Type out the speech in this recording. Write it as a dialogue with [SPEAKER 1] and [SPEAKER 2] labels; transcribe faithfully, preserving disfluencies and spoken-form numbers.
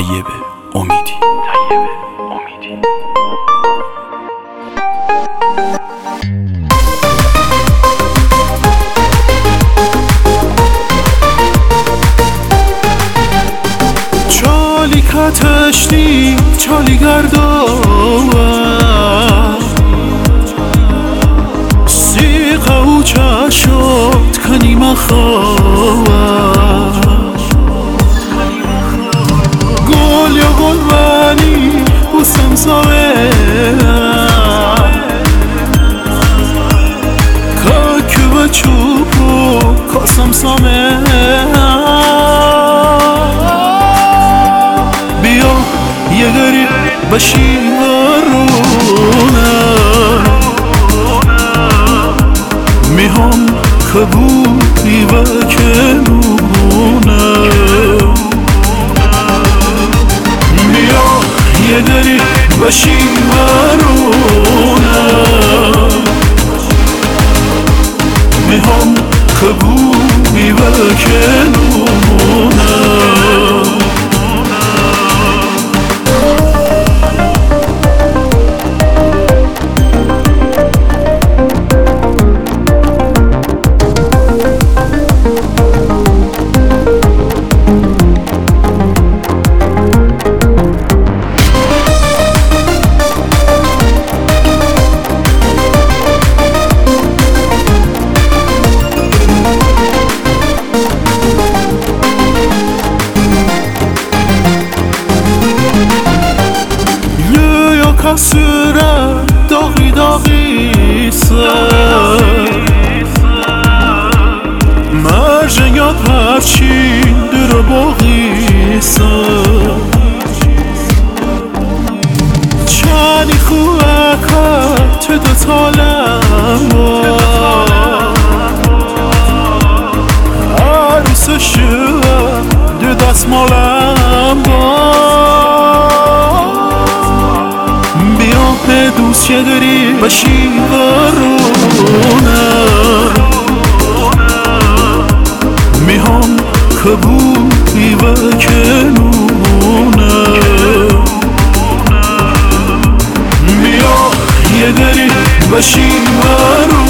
[SPEAKER 1] طیب امیدی.
[SPEAKER 2] چالی کتشتی چالی گرداور سیقه و چشات کنی مخاور گل یا گل ولی بوسم زاوه که و چوب و کاسم سامه بیا یه گریب بشی ورونه میهم کبوری و کنونه بیا یه گریب بشی ورونه میهم کبوری و کنونه کسره داغی داغی سر مرجن یا پرچین در باقی سر چانی خواه که تو تالم عروس شوه دو دست مالم با دوست چه داری بشی ورونه میهم کبوری و کنونه بیا یه داری بشی ورونه